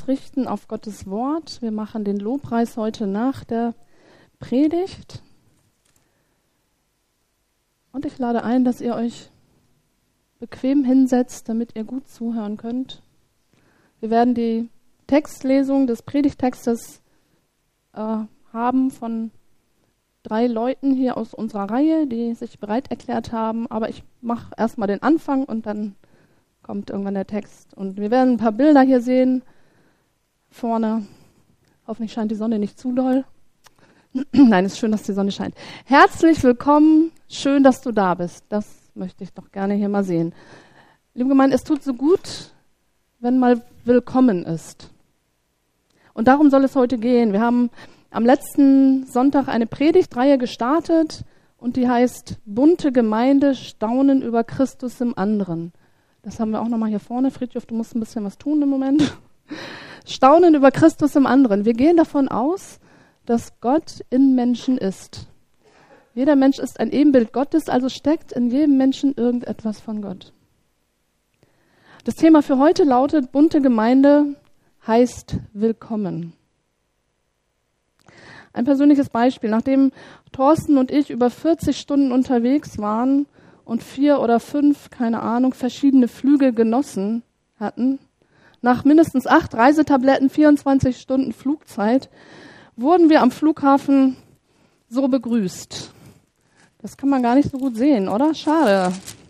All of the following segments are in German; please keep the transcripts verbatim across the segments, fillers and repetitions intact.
ausrichten auf Gottes Wort. Wir machen den Lobpreis heute nach der Predigt. Und ich lade ein, dass ihr euch bequem hinsetzt, damit ihr gut zuhören könnt. Wir werden die Textlesung des Predigtextes äh, haben von drei Leuten hier aus unserer Reihe, die sich bereit erklärt haben. Aber ich mache erstmal den Anfang und dann kommt irgendwann der Text. Und wir werden ein paar Bilder hier sehen. Vorne. Hoffentlich scheint die Sonne nicht zu doll. Nein, es ist schön, dass die Sonne scheint. Herzlich willkommen. Schön, dass du da bist. Das möchte ich doch gerne hier mal sehen. Liebe Gemeinde, es tut so gut, wenn mal willkommen ist. Und darum soll es heute gehen. Wir haben am letzten Sonntag eine Predigtreihe gestartet und die heißt Bunte Gemeinde, Staunen über Christus im anderen. Das haben wir auch nochmal hier vorne. Friedhof, du musst ein bisschen was tun im Moment. Staunen über Christus im anderen. Wir gehen davon aus, dass Gott in Menschen ist. Jeder Mensch ist ein Ebenbild Gottes, also steckt in jedem Menschen irgendetwas von Gott. Das Thema für heute lautet, bunte Gemeinde heißt willkommen. Ein persönliches Beispiel. Nachdem Thorsten und ich über vierzig Stunden unterwegs waren und vier oder fünf, keine Ahnung, verschiedene Flüge genossen hatten, nach mindestens acht Reisetabletten, vierundzwanzig Stunden Flugzeit, wurden wir am Flughafen so begrüßt. Das kann man gar nicht so gut sehen, oder? Schade.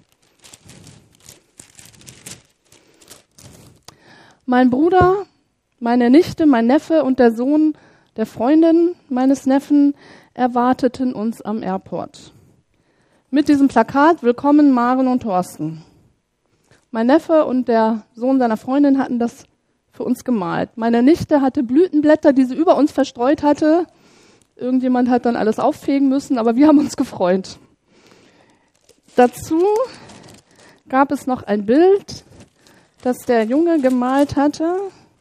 Mein Bruder, meine Nichte, mein Neffe und der Sohn der Freundin meines Neffen erwarteten uns am Airport. Mit diesem Plakat, Willkommen Maren und Thorsten. Mein Neffe und der Sohn seiner Freundin hatten das für uns gemalt. Meine Nichte hatte Blütenblätter, die sie über uns verstreut hatte. Irgendjemand hat dann alles auffegen müssen, aber wir haben uns gefreut. Dazu gab es noch ein Bild, das der Junge gemalt hatte.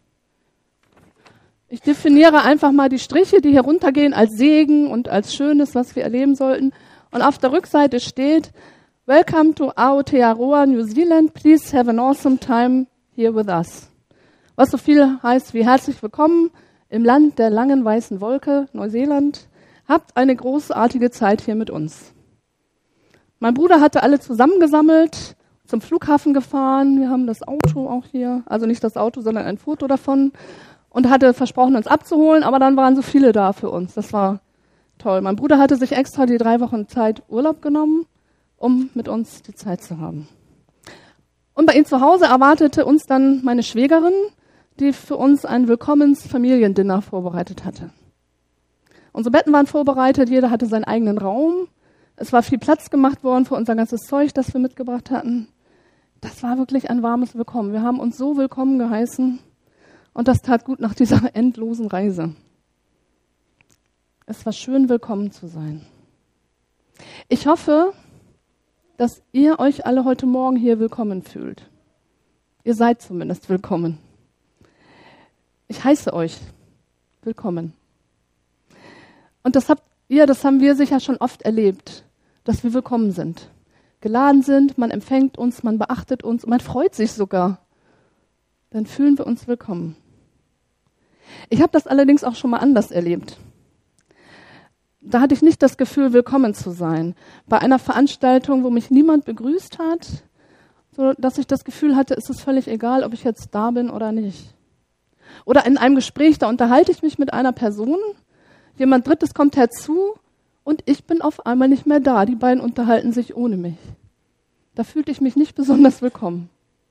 Ich definiere einfach mal die Striche, die hier runtergehen, als Segen und als Schönes, was wir erleben sollten. Und auf der Rückseite steht, Welcome to Aotearoa, New Zealand. Please have an awesome time here with us. Was so viel heißt wie herzlich willkommen im Land der langen weißen Wolke, Neuseeland. Habt eine großartige Zeit hier mit uns. Mein Bruder hatte alle zusammengesammelt, zum Flughafen gefahren. Wir haben das Auto auch hier, also nicht das Auto, sondern ein Foto davon. Und hatte versprochen, uns abzuholen, aber dann waren so viele da für uns. Das war toll. Mein Bruder hatte sich extra die drei Wochen Zeit Urlaub genommen, um mit uns die Zeit zu haben. Und bei ihm zu Hause erwartete uns dann meine Schwägerin, die für uns ein Willkommens-Familiendinner vorbereitet hatte. Unsere Betten waren vorbereitet, jeder hatte seinen eigenen Raum. Es war viel Platz gemacht worden für unser ganzes Zeug, das wir mitgebracht hatten. Das war wirklich ein warmes Willkommen. Wir haben uns so willkommen geheißen. Und das tat gut nach dieser endlosen Reise. Es war schön, willkommen zu sein. Ich hoffe, dass ihr euch alle heute Morgen hier willkommen fühlt. Ihr seid zumindest willkommen. Ich heiße euch willkommen. Und das habt ihr, das haben wir sicher schon oft erlebt, dass wir willkommen sind. Geladen sind, man empfängt uns, man beachtet uns, man freut sich sogar. Dann fühlen wir uns willkommen. Ich habe das allerdings auch schon mal anders erlebt. Da hatte ich nicht das Gefühl, willkommen zu sein. Bei einer Veranstaltung, wo mich niemand begrüßt hat, so dass ich das Gefühl hatte, es ist völlig egal, ob ich jetzt da bin oder nicht. Oder in einem Gespräch, da unterhalte ich mich mit einer Person, jemand Drittes kommt herzu und ich bin auf einmal nicht mehr da. Die beiden unterhalten sich ohne mich. Da fühlte ich mich nicht besonders willkommen.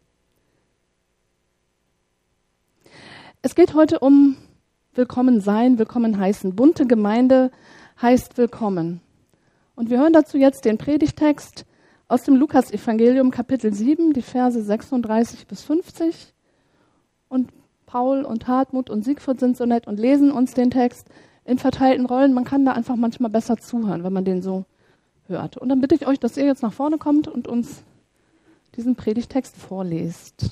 Es geht heute um Willkommen sein, Willkommen heißen. Bunte Gemeinde heißt Willkommen. Und wir hören dazu jetzt den Predigtext aus dem Lukas-Evangelium, Kapitel sieben, die Verse sechsunddreißig bis fünfzig. Und Paul und Hartmut und Siegfried sind so nett und lesen uns den Text in verteilten Rollen. Man kann da einfach manchmal besser zuhören, wenn man den so hört. Und dann bitte ich euch, dass ihr jetzt nach vorne kommt und uns diesen Predigtext vorlest.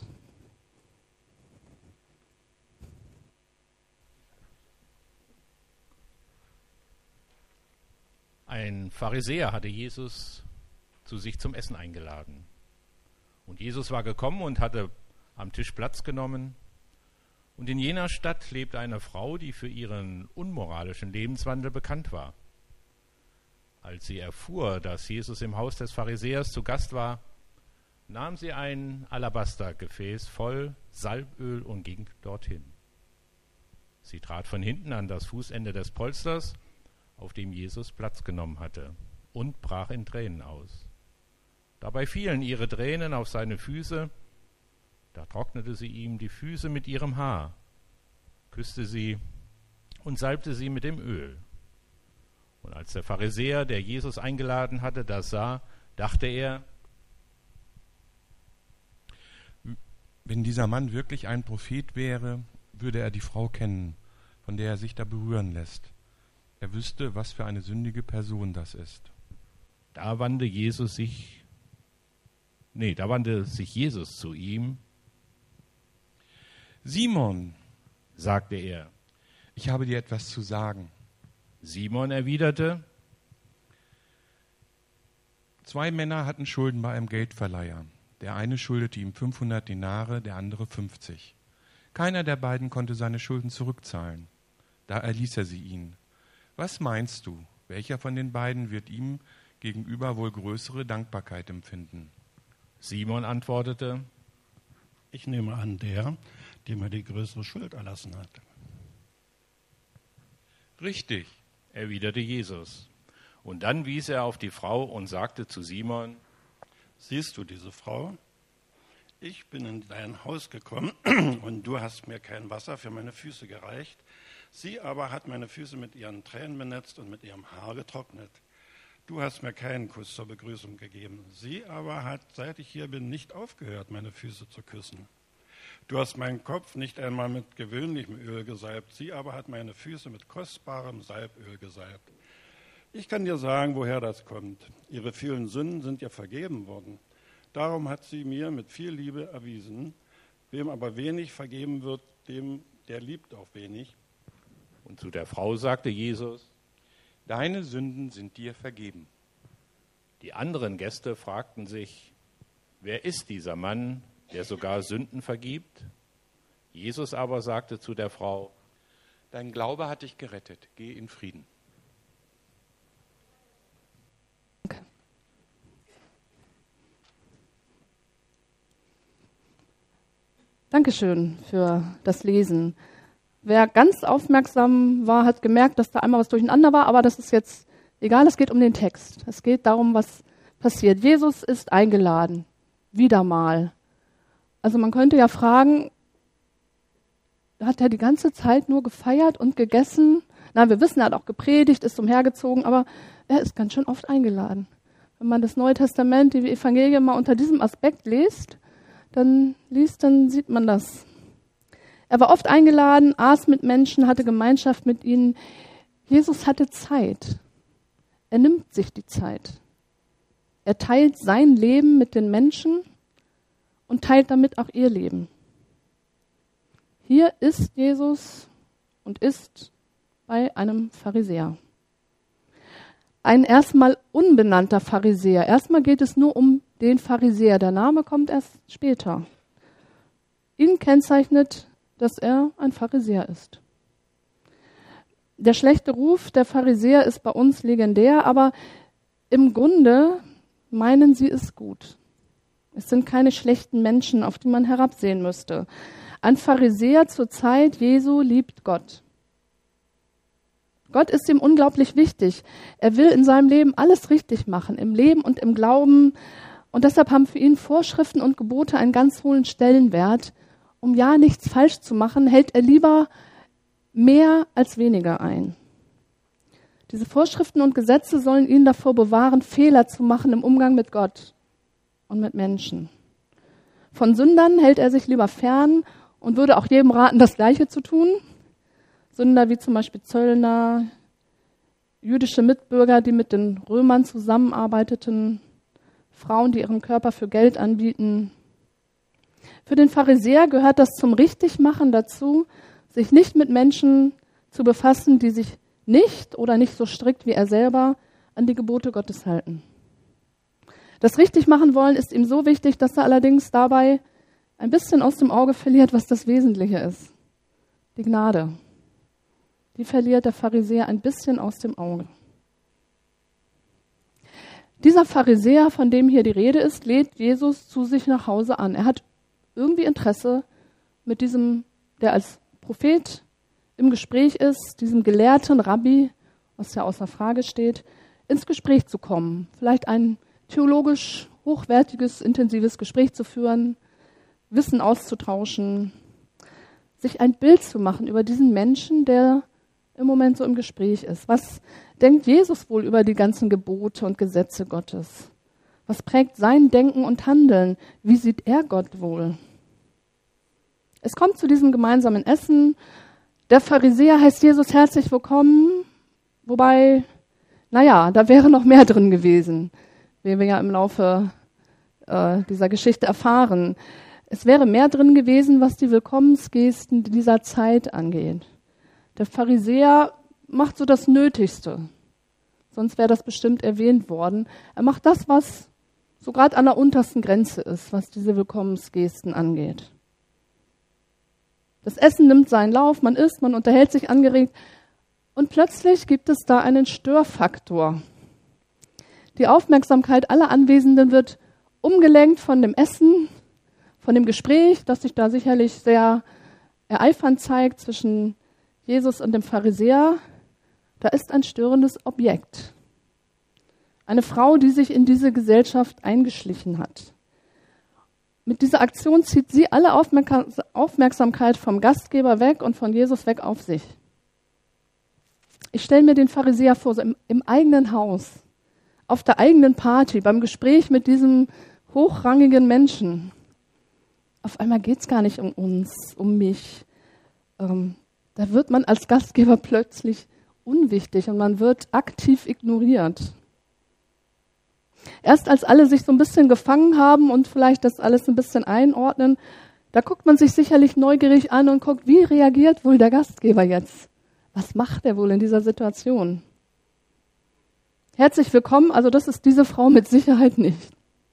Ein Pharisäer hatte Jesus zu sich zum Essen eingeladen. Und Jesus war gekommen und hatte am Tisch Platz genommen. Und in jener Stadt lebte eine Frau, die für ihren unmoralischen Lebenswandel bekannt war. Als sie erfuhr, dass Jesus im Haus des Pharisäers zu Gast war, nahm sie ein Alabastergefäß voll Salböl und ging dorthin. Sie trat von hinten an das Fußende des Polsters, auf dem Jesus Platz genommen hatte, und brach in Tränen aus. Dabei fielen ihre Tränen auf seine Füße. Da trocknete sie ihm die Füße mit ihrem Haar, küsste sie und salbte sie mit dem Öl. Und als der Pharisäer, der Jesus eingeladen hatte, das sah, dachte er: Wenn dieser Mann wirklich ein Prophet wäre, würde er die Frau kennen, von der er sich da berühren lässt. Er wüsste, was für eine sündige Person das ist. Da wandte Jesus sich, nee, da wandte sich Jesus zu ihm. Simon, sagte er, ich habe dir etwas zu sagen. Simon erwiderte: Zwei Männer hatten Schulden bei einem Geldverleiher. Der eine schuldete ihm fünfhundert Denare, der andere fünfzig. Keiner der beiden konnte seine Schulden zurückzahlen. Da erließ er sie ihnen. Was meinst du, welcher von den beiden wird ihm gegenüber wohl größere Dankbarkeit empfinden? Simon antwortete: Ich nehme an, der, dem er die größere Schuld erlassen hat. Richtig, erwiderte Jesus. Und dann wies er auf die Frau und sagte zu Simon: Siehst du diese Frau? Ich bin in dein Haus gekommen und du hast mir kein Wasser für meine Füße gereicht. Sie aber hat meine Füße mit ihren Tränen benetzt und mit ihrem Haar getrocknet. Du hast mir keinen Kuss zur Begrüßung gegeben. Sie aber hat, seit ich hier bin, nicht aufgehört, meine Füße zu küssen. Du hast meinen Kopf nicht einmal mit gewöhnlichem Öl gesalbt. Sie aber hat meine Füße mit kostbarem Salböl gesalbt. Ich kann dir sagen, woher das kommt. Ihre vielen Sünden sind ihr vergeben worden. Darum hat sie mir mit viel Liebe erwiesen. Wem aber wenig vergeben wird, dem, der liebt auch wenig. Und zu der Frau sagte Jesus: Deine Sünden sind dir vergeben. Die anderen Gäste fragten sich: Wer ist dieser Mann, der sogar Sünden vergibt? Jesus aber sagte zu der Frau: Dein Glaube hat dich gerettet. Geh in Frieden. Dankeschön für das Lesen. Wer ganz aufmerksam war, hat gemerkt, dass da einmal was durcheinander war, aber das ist jetzt egal, es geht um den Text. Es geht darum, was passiert. Jesus ist eingeladen, wieder mal. Also man könnte ja fragen, hat er die ganze Zeit nur gefeiert und gegessen? Na, wir wissen, er hat auch gepredigt, ist umhergezogen, aber er ist ganz schön oft eingeladen. Wenn man das Neue Testament, die Evangelien mal unter diesem Aspekt liest, dann liest, dann sieht man das. Er war oft eingeladen, aß mit Menschen, hatte Gemeinschaft mit ihnen. Jesus hatte Zeit. Er nimmt sich die Zeit. Er teilt sein Leben mit den Menschen und teilt damit auch ihr Leben. Hier ist Jesus und ist bei einem Pharisäer. Ein erstmal unbenannter Pharisäer. Erstmal geht es nur um den Pharisäer. Der Name kommt erst später. Ihn kennzeichnet, dass er ein Pharisäer ist. Der schlechte Ruf der Pharisäer ist bei uns legendär, aber im Grunde meinen sie es gut. Es sind keine schlechten Menschen, auf die man herabsehen müsste. Ein Pharisäer zur Zeit Jesu liebt Gott. Gott ist ihm unglaublich wichtig. Er will in seinem Leben alles richtig machen, im Leben und im Glauben. Und deshalb haben für ihn Vorschriften und Gebote einen ganz hohen Stellenwert. Um ja nichts falsch zu machen, hält er lieber mehr als weniger ein. Diese Vorschriften und Gesetze sollen ihn davor bewahren, Fehler zu machen im Umgang mit Gott und mit Menschen. Von Sündern hält er sich lieber fern und würde auch jedem raten, das Gleiche zu tun. Sünder wie zum Beispiel Zöllner, jüdische Mitbürger, die mit den Römern zusammenarbeiteten, Frauen, die ihren Körper für Geld anbieten. Für den Pharisäer gehört das zum Richtigmachen dazu, sich nicht mit Menschen zu befassen, die sich nicht oder nicht so strikt wie er selber an die Gebote Gottes halten. Das Richtigmachen wollen ist ihm so wichtig, dass er allerdings dabei ein bisschen aus dem Auge verliert, was das Wesentliche ist. Die Gnade, die verliert der Pharisäer ein bisschen aus dem Auge. Dieser Pharisäer, von dem hier die Rede ist, lädt Jesus zu sich nach Hause an. Er hat irgendwie Interesse, mit diesem, der als Prophet im Gespräch ist, diesem gelehrten Rabbi, was ja außer Frage steht, ins Gespräch zu kommen. Vielleicht ein theologisch hochwertiges, intensives Gespräch zu führen, Wissen auszutauschen, sich ein Bild zu machen über diesen Menschen, der im Moment so im Gespräch ist. Was denkt Jesus wohl über die ganzen Gebote und Gesetze Gottes? Was prägt sein Denken und Handeln? Wie sieht er Gott wohl? Es kommt zu diesem gemeinsamen Essen. Der Pharisäer heißt Jesus herzlich willkommen, wobei, naja, da wäre noch mehr drin gewesen, wie wir ja im Laufe äh, dieser Geschichte erfahren. Es wäre mehr drin gewesen, was die Willkommensgesten dieser Zeit angeht. Der Pharisäer macht so das Nötigste, sonst wäre das bestimmt erwähnt worden. Er macht das, was so gerade an der untersten Grenze ist, was diese Willkommensgesten angeht. Das Essen nimmt seinen Lauf, man isst, man unterhält sich angeregt und plötzlich gibt es da einen Störfaktor. Die Aufmerksamkeit aller Anwesenden wird umgelenkt von dem Essen, von dem Gespräch, das sich da sicherlich sehr ereifernd zeigt zwischen Jesus und dem Pharisäer. Da ist ein störendes Objekt. Eine Frau, die sich in diese Gesellschaft eingeschlichen hat. Mit dieser Aktion zieht sie alle Aufmerksamkeit vom Gastgeber weg und von Jesus weg auf sich. Ich stelle mir den Pharisäer vor, so im, im eigenen Haus, auf der eigenen Party, beim Gespräch mit diesem hochrangigen Menschen. Auf einmal geht es gar nicht um uns, um mich. Ähm, da wird man als Gastgeber plötzlich unwichtig und man wird aktiv ignoriert. Erst als alle sich so ein bisschen gefangen haben und vielleicht das alles ein bisschen einordnen, da guckt man sich sicherlich neugierig an und guckt, wie reagiert wohl der Gastgeber jetzt? Was macht er wohl in dieser Situation? Herzlich willkommen, also das ist diese Frau mit Sicherheit nicht.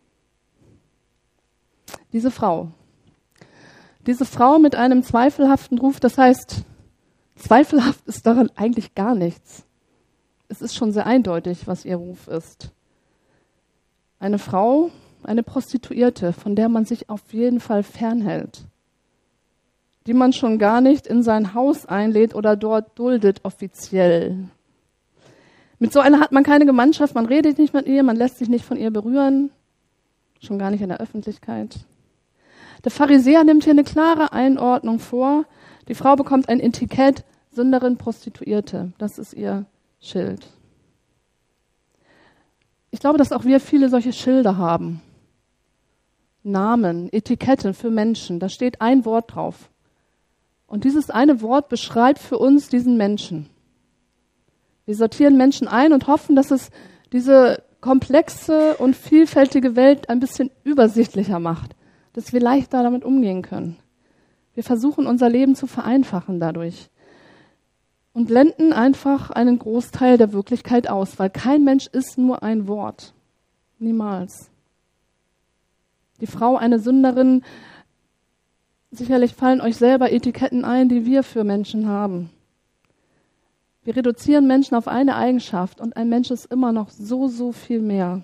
Diese Frau. Diese Frau mit einem zweifelhaften Ruf, das heißt, zweifelhaft ist daran eigentlich gar nichts. Es ist schon sehr eindeutig, was ihr Ruf ist. Eine Frau, eine Prostituierte, von der man sich auf jeden Fall fernhält, die man schon gar nicht in sein Haus einlädt oder dort duldet offiziell. Mit so einer hat man keine Gemeinschaft, man redet nicht mit ihr, man lässt sich nicht von ihr berühren, schon gar nicht in der Öffentlichkeit. Der Pharisäer nimmt hier eine klare Einordnung vor. Die Frau bekommt ein Etikett, Sünderin, Prostituierte. Das ist ihr Schild. Ich glaube, dass auch wir viele solche Schilder haben. Namen, Etiketten für Menschen. Da steht ein Wort drauf. Und dieses eine Wort beschreibt für uns diesen Menschen. Wir sortieren Menschen ein und hoffen, dass es diese komplexe und vielfältige Welt ein bisschen übersichtlicher macht, dass wir leichter damit umgehen können. Wir versuchen, unser Leben zu vereinfachen dadurch und blenden einfach einen Großteil der Wirklichkeit aus, weil kein Mensch ist nur ein Wort. Niemals. Die Frau, eine Sünderin, sicherlich fallen euch selber Etiketten ein, die wir für Menschen haben. Wir reduzieren Menschen auf eine Eigenschaft und ein Mensch ist immer noch so, so viel mehr.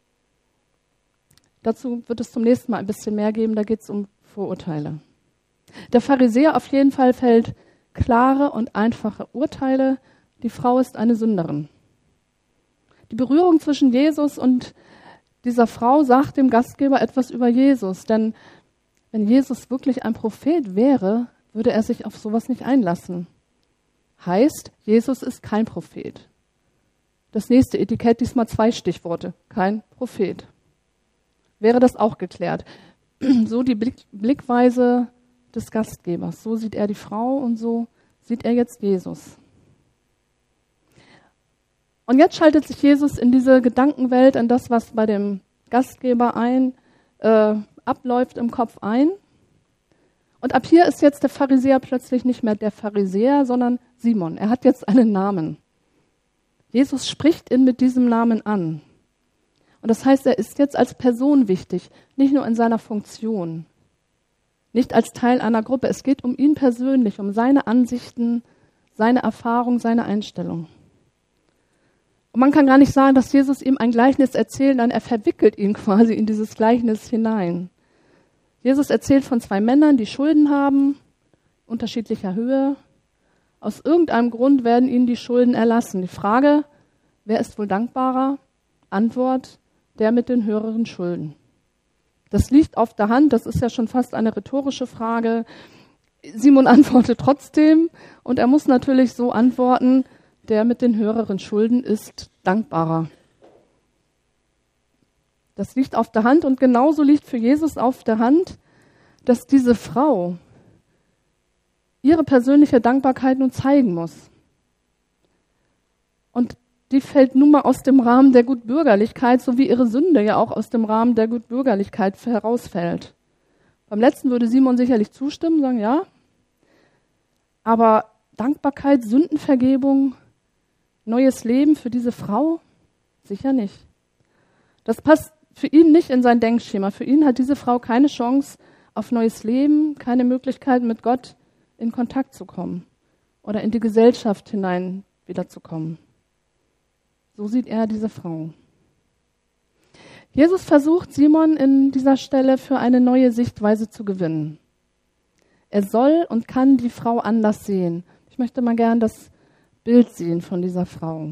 Dazu wird es zum nächsten Mal ein bisschen mehr geben, da geht es um Vorurteile. Der Pharisäer auf jeden Fall fällt klare und einfache Urteile. Die Frau ist eine Sünderin. Die Berührung zwischen Jesus und dieser Frau sagt dem Gastgeber etwas über Jesus, denn wenn Jesus wirklich ein Prophet wäre, würde er sich auf sowas nicht einlassen. Heißt, Jesus ist kein Prophet. Das nächste Etikett, diesmal zwei Stichworte, kein Prophet. Wäre das auch geklärt. So die Blick, Blickweise des Gastgebers. So sieht er die Frau und so sieht er jetzt Jesus. Und jetzt schaltet sich Jesus in diese Gedankenwelt, in das, was bei dem Gastgeber ein, äh, abläuft im Kopf ein. Und ab hier ist jetzt der Pharisäer plötzlich nicht mehr der Pharisäer, sondern Simon. Er hat jetzt einen Namen. Jesus spricht ihn mit diesem Namen an. Und das heißt, er ist jetzt als Person wichtig, nicht nur in seiner Funktion. nicht als Teil einer Gruppe. Es geht um ihn persönlich, um seine Ansichten, seine Erfahrung, seine Einstellung. Und man kann gar nicht sagen, dass Jesus ihm ein Gleichnis erzählt, sondern er verwickelt ihn quasi in dieses Gleichnis hinein. Jesus erzählt von zwei Männern, die Schulden haben, unterschiedlicher Höhe. Aus irgendeinem Grund werden ihnen die Schulden erlassen. Die Frage, wer ist wohl dankbarer? Antwort, der mit den höheren Schulden. Das liegt auf der Hand, das ist ja schon fast eine rhetorische Frage. Simon antwortet trotzdem und er muss natürlich so antworten, der mit den höheren Schulden ist dankbarer. Das liegt auf der Hand und genauso liegt für Jesus auf der Hand, dass diese Frau ihre persönliche Dankbarkeit nun zeigen muss. Und die fällt nun mal aus dem Rahmen der Gutbürgerlichkeit, so wie ihre Sünde ja auch aus dem Rahmen der Gutbürgerlichkeit herausfällt. Beim letzten würde Simon sicherlich zustimmen, sagen ja. Aber Dankbarkeit, Sündenvergebung, neues Leben für diese Frau? Sicher nicht. Das passt für ihn nicht in sein Denkschema. Für ihn hat diese Frau keine Chance auf neues Leben, keine Möglichkeit, mit Gott in Kontakt zu kommen oder in die Gesellschaft hinein wiederzukommen. So sieht er diese Frau. Jesus versucht, Simon in dieser Stelle für eine neue Sichtweise zu gewinnen. Er soll und kann die Frau anders sehen. Ich möchte mal gern das Bild sehen von dieser Frau.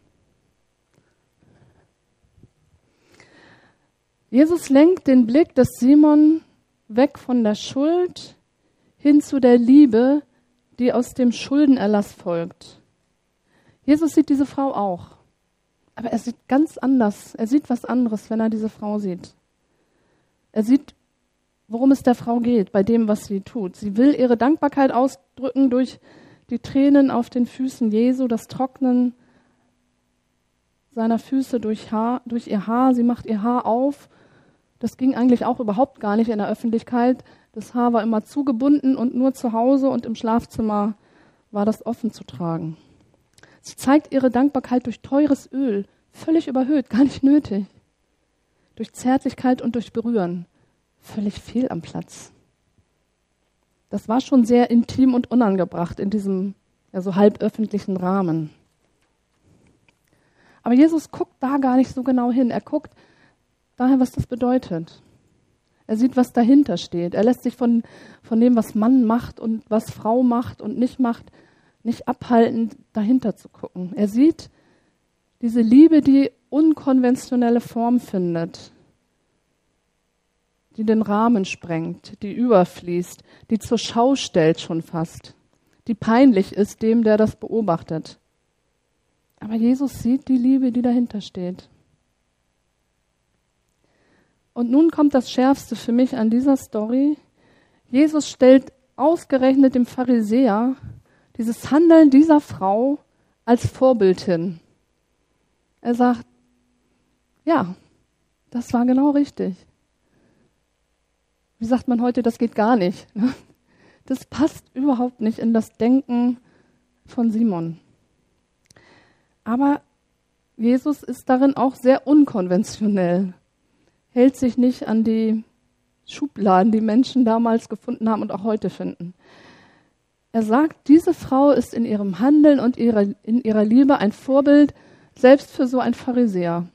Jesus lenkt den Blick des Simon weg von der Schuld hin zu der Liebe, die aus dem Schuldenerlass folgt. Jesus sieht diese Frau auch. Aber er sieht ganz anders. Er sieht was anderes, wenn er diese Frau sieht. Er sieht, worum es der Frau geht, bei dem, was sie tut. Sie will ihre Dankbarkeit ausdrücken durch die Tränen auf den Füßen Jesu, das Trocknen seiner Füße durch, Haar, durch ihr Haar. Sie macht ihr Haar auf. Das ging eigentlich auch überhaupt gar nicht in der Öffentlichkeit. Das Haar war immer zugebunden und nur zu Hause und im Schlafzimmer war das offen zu tragen. Sie zeigt ihre Dankbarkeit durch teures Öl, völlig überhöht, gar nicht nötig. Durch Zärtlichkeit und durch Berühren, völlig fehl am Platz. Das war schon sehr intim und unangebracht in diesem ja, so halböffentlichen Rahmen. Aber Jesus guckt da gar nicht so genau hin. Er guckt daher, was das bedeutet. Er sieht, was dahinter steht. Er lässt sich von, von dem, was Mann macht und was Frau macht und nicht macht, nicht abhalten, dahinter zu gucken. Er sieht diese Liebe, die unkonventionelle Form findet, die den Rahmen sprengt, die überfließt, die zur Schau stellt schon fast, die peinlich ist dem, der das beobachtet. Aber Jesus sieht die Liebe, die dahinter steht. Und nun kommt das Schärfste für mich an dieser Story. Jesus stellt ausgerechnet dem Pharisäer dieses Handeln dieser Frau als Vorbild hin. Er sagt, ja, das war genau richtig. Wie sagt man heute, das geht gar nicht. Das passt überhaupt nicht in das Denken von Simon. Aber Jesus ist darin auch sehr unkonventionell, hält sich nicht an die Schubladen, die Menschen damals gefunden haben und auch heute finden. Er sagt, diese Frau ist in ihrem Handeln und ihrer, in ihrer Liebe ein Vorbild, selbst für so einen Pharisäer.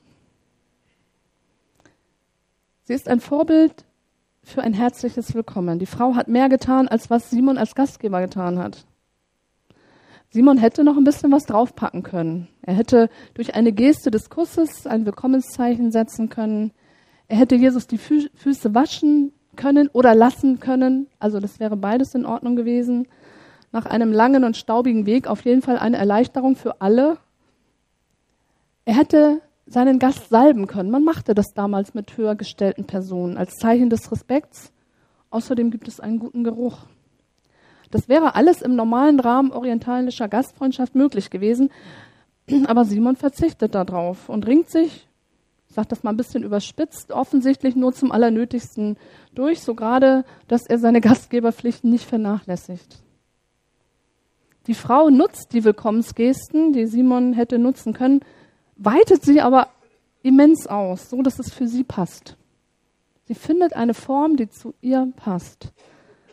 Sie ist ein Vorbild für ein herzliches Willkommen. Die Frau hat mehr getan, als was Simon als Gastgeber getan hat. Simon hätte noch ein bisschen was draufpacken können. Er hätte durch eine Geste des Kusses ein Willkommenszeichen setzen können. Er hätte Jesus die Fü- Füße waschen können oder lassen können. Also das wäre beides in Ordnung gewesen. Nach einem langen und staubigen Weg auf jeden Fall eine Erleichterung für alle. Er hätte seinen Gast salben können. Man machte das damals mit höher gestellten Personen als Zeichen des Respekts. Außerdem gibt es einen guten Geruch. Das wäre alles im normalen Rahmen orientalischer Gastfreundschaft möglich gewesen. Aber Simon verzichtet darauf und ringt sich, ich sage das mal ein bisschen überspitzt, offensichtlich nur zum Allernötigsten durch, so gerade, dass er seine Gastgeberpflichten nicht vernachlässigt. Die Frau nutzt die Willkommensgesten, die Simon hätte nutzen können, weitet sie aber immens aus, so dass es für sie passt. Sie findet eine Form, die zu ihr passt.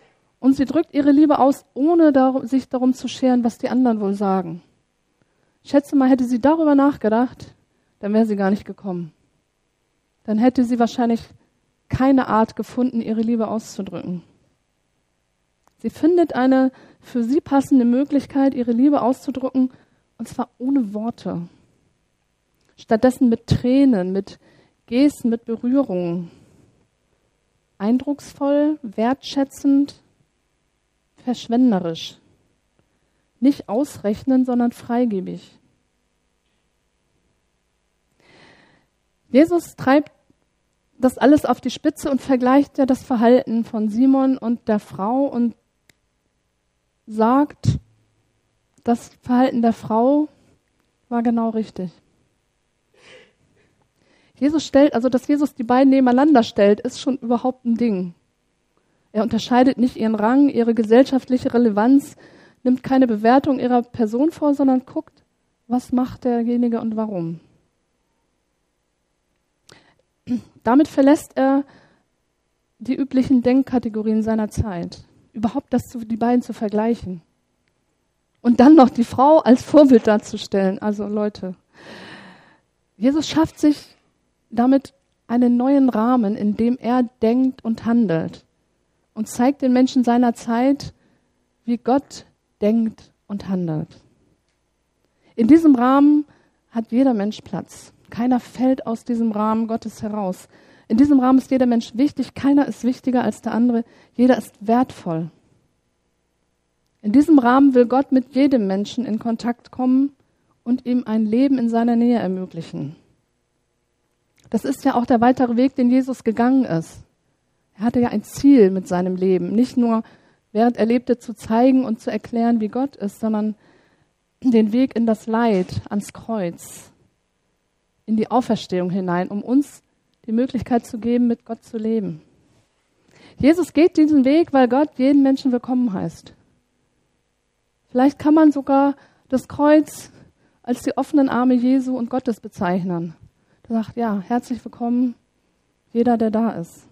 Und sie drückt ihre Liebe aus, ohne dar- sich darum zu scheren, was die anderen wohl sagen. Ich schätze mal, hätte sie darüber nachgedacht, dann wäre sie gar nicht gekommen. Dann hätte sie wahrscheinlich keine Art gefunden, ihre Liebe auszudrücken. Sie findet eine für sie passende Möglichkeit, ihre Liebe auszudrücken, und zwar ohne Worte. Stattdessen mit Tränen, mit Gesten, mit Berührungen. Eindrucksvoll, wertschätzend, verschwenderisch. Nicht ausrechnend, sondern freigebig. Jesus treibt das alles auf die Spitze und vergleicht ja das Verhalten von Simon und der Frau und sagt, das Verhalten der Frau war genau richtig. Jesus stellt, also dass Jesus die beiden nebeneinander stellt, ist schon überhaupt ein Ding. Er unterscheidet nicht ihren Rang, ihre gesellschaftliche Relevanz, nimmt keine Bewertung ihrer Person vor, sondern guckt, was macht derjenige und warum. Damit verlässt er die üblichen Denkkategorien seiner Zeit. Überhaupt das zu, die beiden zu vergleichen. Und dann noch die Frau als Vorbild darzustellen. Also Leute, Jesus schafft sich damit einen neuen Rahmen, in dem er denkt und handelt. Und zeigt den Menschen seiner Zeit, wie Gott denkt und handelt. In diesem Rahmen hat jeder Mensch Platz. Keiner fällt aus diesem Rahmen Gottes heraus. In diesem Rahmen ist jeder Mensch wichtig. Keiner ist wichtiger als der andere. Jeder ist wertvoll. In diesem Rahmen will Gott mit jedem Menschen in Kontakt kommen und ihm ein Leben in seiner Nähe ermöglichen. Das ist ja auch der weitere Weg, den Jesus gegangen ist. Er hatte ja ein Ziel mit seinem Leben. Nicht nur, während er lebte, zu zeigen und zu erklären, wie Gott ist, sondern den Weg in das Leid, ans Kreuz, in die Auferstehung hinein, um uns die Möglichkeit zu geben, mit Gott zu leben. Jesus geht diesen Weg, weil Gott jeden Menschen willkommen heißt. Vielleicht kann man sogar das Kreuz als die offenen Arme Jesu und Gottes bezeichnen. Er sagt, ja, herzlich willkommen, jeder, der da ist.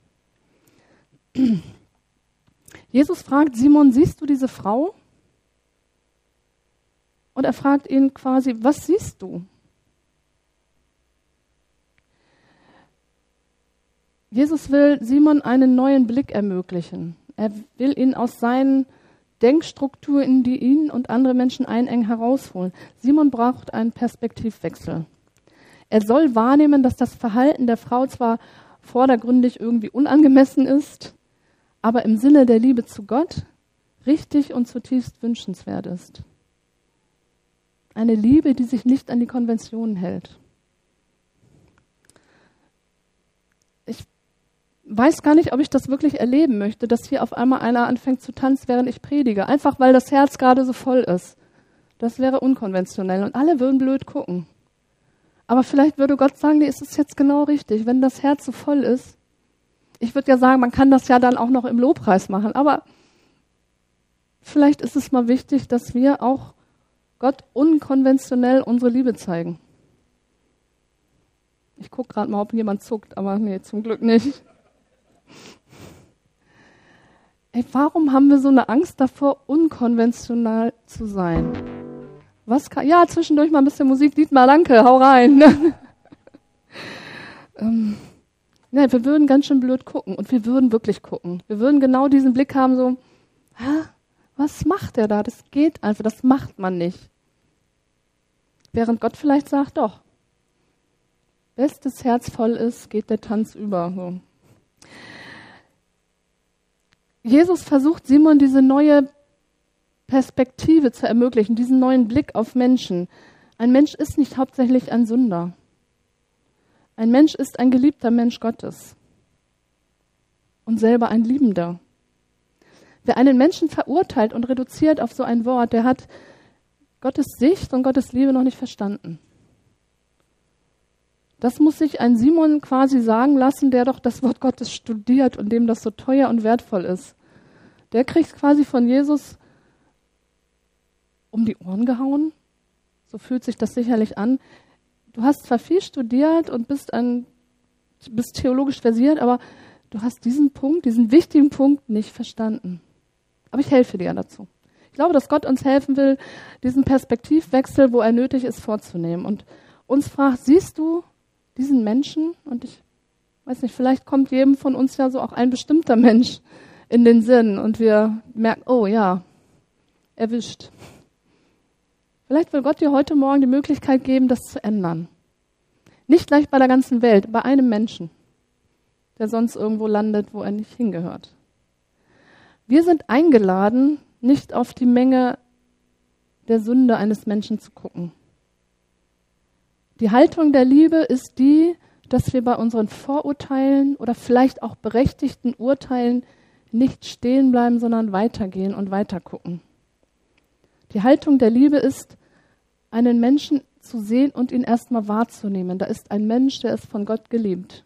Jesus fragt Simon, siehst du diese Frau? Und er fragt ihn quasi, was siehst du? Jesus will Simon einen neuen Blick ermöglichen. Er will ihn aus seinen Denkstrukturen, in die ihn und andere Menschen einengen, herausholen. Simon braucht einen Perspektivwechsel. Er soll wahrnehmen, dass das Verhalten der Frau zwar vordergründig irgendwie unangemessen ist, aber im Sinne der Liebe zu Gott richtig und zutiefst wünschenswert ist. Eine Liebe, die sich nicht an die Konventionen hält. Ich weiß gar nicht, ob ich das wirklich erleben möchte, dass hier auf einmal einer anfängt zu tanzen, während ich predige. Einfach, weil das Herz gerade so voll ist. Das wäre unkonventionell und alle würden blöd gucken. Aber vielleicht würde Gott sagen, nee, es ist jetzt genau richtig, wenn das Herz so voll ist. Ich würde ja sagen, man kann das ja dann auch noch im Lobpreis machen, aber vielleicht ist es mal wichtig, dass wir auch Gott unkonventionell unsere Liebe zeigen. Ich gucke gerade mal, ob jemand zuckt, aber nee, zum Glück nicht. Ey, warum haben wir so eine Angst davor, unkonventionell zu sein? Was kann, ja, zwischendurch mal ein bisschen Musik, Dietmar, danke, hau rein. ähm, ja, wir würden ganz schön blöd gucken und wir würden wirklich gucken. Wir würden genau diesen Blick haben, so, hä, was macht der da? Das geht einfach, das macht man nicht. Während Gott vielleicht sagt, doch, bis das Herz voll ist, geht der Tanz über. So. Jesus versucht Simon diese neue Perspektive zu ermöglichen, diesen neuen Blick auf Menschen. Ein Mensch ist nicht hauptsächlich ein Sünder. Ein Mensch ist ein geliebter Mensch Gottes und selber ein Liebender. Wer einen Menschen verurteilt und reduziert auf so ein Wort, der hat Gottes Sicht und Gottes Liebe noch nicht verstanden. Das muss sich ein Simon quasi sagen lassen, der doch das Wort Gottes studiert und dem das so teuer und wertvoll ist. Der kriegt quasi von Jesus um die Ohren gehauen. So fühlt sich das sicherlich an. Du hast zwar viel studiert und bist, ein, bist theologisch versiert, aber du hast diesen Punkt, diesen wichtigen Punkt nicht verstanden. Aber ich helfe dir dazu. Ich glaube, dass Gott uns helfen will, diesen Perspektivwechsel, wo er nötig ist, vorzunehmen. Und uns fragt, siehst du diesen Menschen? Und ich weiß nicht, vielleicht kommt jedem von uns ja so auch ein bestimmter Mensch in den Sinn. Und wir merken, oh ja, erwischt. Vielleicht will Gott dir heute Morgen die Möglichkeit geben, das zu ändern. Nicht gleich bei der ganzen Welt, bei einem Menschen, der sonst irgendwo landet, wo er nicht hingehört. Wir sind eingeladen, nicht auf die Menge der Sünde eines Menschen zu gucken. Die Haltung der Liebe ist die, dass wir bei unseren Vorurteilen oder vielleicht auch berechtigten Urteilen nicht stehen bleiben, sondern weitergehen und weitergucken. Die Haltung der Liebe ist, einen Menschen zu sehen und ihn erstmal wahrzunehmen. Da ist ein Mensch, der ist von Gott geliebt.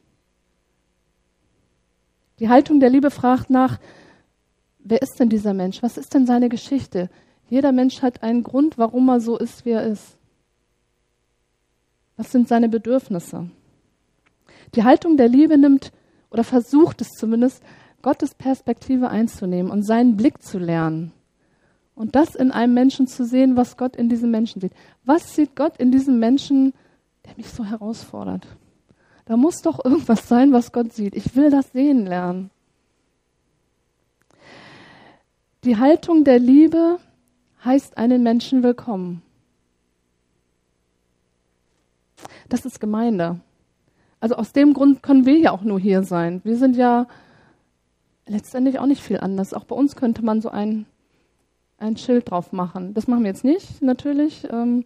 Die Haltung der Liebe fragt nach, wer ist denn dieser Mensch? Was ist denn seine Geschichte? Jeder Mensch hat einen Grund, warum er so ist, wie er ist. Was sind seine Bedürfnisse? Die Haltung der Liebe nimmt, oder versucht es zumindest, Gottes Perspektive einzunehmen und seinen Blick zu lernen. Und das in einem Menschen zu sehen, was Gott in diesem Menschen sieht. Was sieht Gott in diesem Menschen, der mich so herausfordert? Da muss doch irgendwas sein, was Gott sieht. Ich will das sehen lernen. Die Haltung der Liebe heißt einen Menschen willkommen. Das ist Gemeinde. Also aus dem Grund können wir ja auch nur hier sein. Wir sind ja letztendlich auch nicht viel anders. Auch bei uns könnte man so ein, ein Schild drauf machen. Das machen wir jetzt nicht, natürlich. Ähm,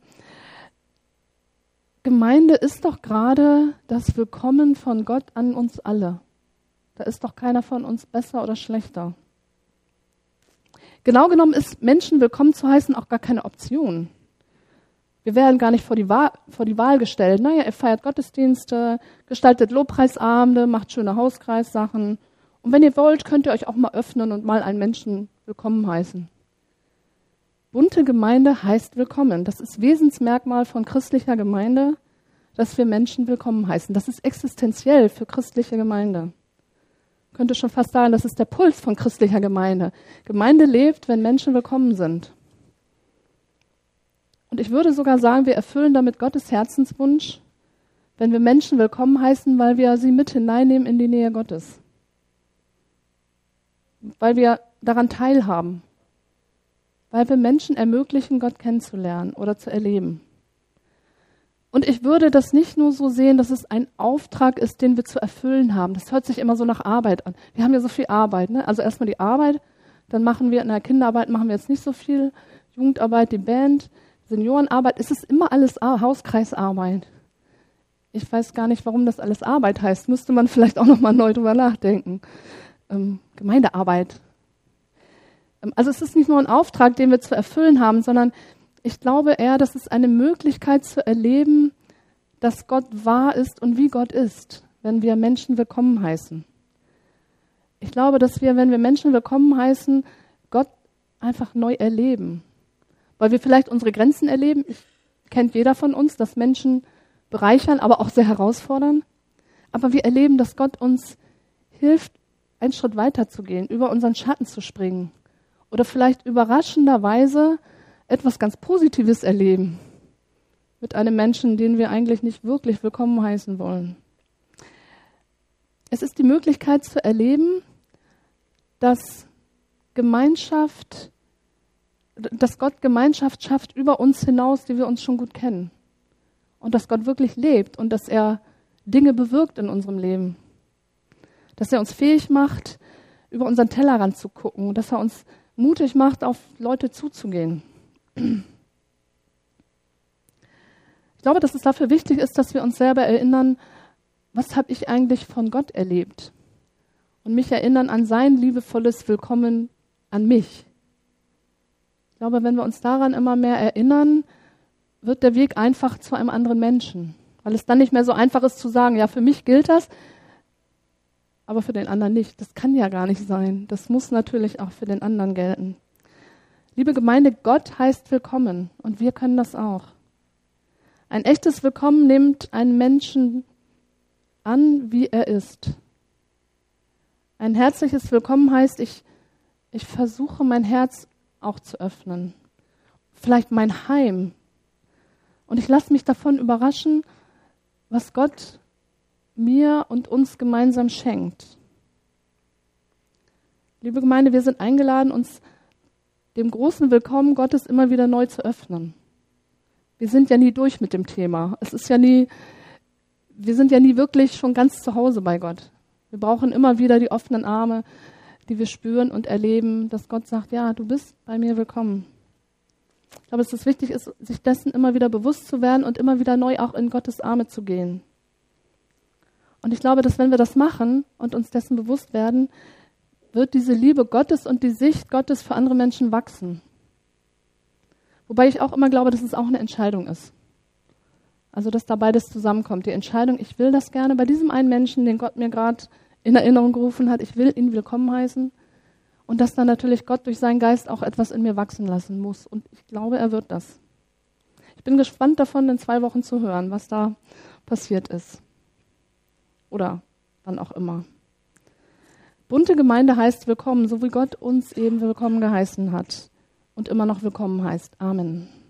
Gemeinde ist doch gerade das Willkommen von Gott an uns alle. Da ist doch keiner von uns besser oder schlechter. Genau genommen ist Menschen willkommen zu heißen auch gar keine Option. Wir werden gar nicht vor die Wahl, vor die Wahl gestellt. Naja, ihr feiert Gottesdienste, gestaltet Lobpreisabende, macht schöne Hauskreissachen. Und wenn ihr wollt, könnt ihr euch auch mal öffnen und mal einen Menschen willkommen heißen. Bunte Gemeinde heißt willkommen. Das ist Wesensmerkmal von christlicher Gemeinde, dass wir Menschen willkommen heißen. Das ist existenziell für christliche Gemeinde. Ich könnte schon fast sagen, das ist der Puls von christlicher Gemeinde. Gemeinde lebt, wenn Menschen willkommen sind. Und ich würde sogar sagen, wir erfüllen damit Gottes Herzenswunsch, wenn wir Menschen willkommen heißen, weil wir sie mit hineinnehmen in die Nähe Gottes. Weil wir daran teilhaben. Weil wir Menschen ermöglichen, Gott kennenzulernen oder zu erleben. Und ich würde das nicht nur so sehen, dass es ein Auftrag ist, den wir zu erfüllen haben. Das hört sich immer so nach Arbeit an. Wir haben ja so viel Arbeit, ne? Also erstmal die Arbeit, dann machen wir in der Kinderarbeit machen wir jetzt nicht so viel, Jugendarbeit, die Band, Seniorenarbeit. Es ist immer alles Hauskreisarbeit. Ich weiß gar nicht, warum das alles Arbeit heißt. Müsste man vielleicht auch nochmal neu drüber nachdenken. Ähm, Gemeindearbeit. Ähm, also es ist nicht nur ein Auftrag, den wir zu erfüllen haben, sondern ich glaube eher, dass es eine Möglichkeit zu erleben, dass Gott wahr ist und wie Gott ist, wenn wir Menschen willkommen heißen. Ich glaube, dass wir, wenn wir Menschen willkommen heißen, Gott einfach neu erleben. Weil wir vielleicht unsere Grenzen erleben. Ich, kennt jeder von uns, dass Menschen bereichern, aber auch sehr herausfordern. Aber wir erleben, dass Gott uns hilft, einen Schritt weiter zu gehen, über unseren Schatten zu springen. Oder vielleicht überraschenderweise etwas ganz Positives erleben mit einem Menschen, den wir eigentlich nicht wirklich willkommen heißen wollen. Es ist die Möglichkeit zu erleben, dass Gemeinschaft, dass Gott Gemeinschaft schafft über uns hinaus, die wir uns schon gut kennen. Und dass Gott wirklich lebt und dass er Dinge bewirkt in unserem Leben. Dass er uns fähig macht, über unseren Tellerrand zu gucken, dass er uns mutig macht, auf Leute zuzugehen. Ich glaube, dass es dafür wichtig ist, dass wir uns selber erinnern, was habe ich eigentlich von Gott erlebt? Und mich erinnern an sein liebevolles Willkommen an mich. Ich glaube, wenn wir uns daran immer mehr erinnern, wird der Weg einfach zu einem anderen Menschen. Weil es dann nicht mehr so einfach ist zu sagen, ja, für mich gilt das, aber für den anderen nicht. Das kann ja gar nicht sein. Das muss natürlich auch für den anderen gelten. Liebe Gemeinde, Gott heißt willkommen und wir können das auch. Ein echtes Willkommen nimmt einen Menschen an, wie er ist. Ein herzliches Willkommen heißt, ich, ich versuche mein Herz auch zu öffnen. Vielleicht mein Heim. Und ich lasse mich davon überraschen, was Gott mir und uns gemeinsam schenkt. Liebe Gemeinde, wir sind eingeladen, uns dem großen Willkommen Gottes immer wieder neu zu öffnen. Wir sind ja nie durch mit dem Thema. Es ist ja nie, wir sind ja nie wirklich schon ganz zu Hause bei Gott. Wir brauchen immer wieder die offenen Arme, die wir spüren und erleben, dass Gott sagt, ja, du bist bei mir willkommen. Ich glaube, dass es wichtig ist, sich dessen immer wieder bewusst zu werden und immer wieder neu auch in Gottes Arme zu gehen. Und ich glaube, dass wenn wir das machen und uns dessen bewusst werden, wird diese Liebe Gottes und die Sicht Gottes für andere Menschen wachsen. Wobei ich auch immer glaube, dass es auch eine Entscheidung ist. Also, dass da beides zusammenkommt. Die Entscheidung, ich will das gerne bei diesem einen Menschen, den Gott mir gerade in Erinnerung gerufen hat, ich will ihn willkommen heißen. Und dass dann natürlich Gott durch seinen Geist auch etwas in mir wachsen lassen muss. Und ich glaube, er wird das. Ich bin gespannt davon, in zwei Wochen zu hören, was da passiert ist. Oder wann auch immer. Bunte Gemeinde heißt willkommen, so wie Gott uns eben willkommen geheißen hat und immer noch willkommen heißt. Amen.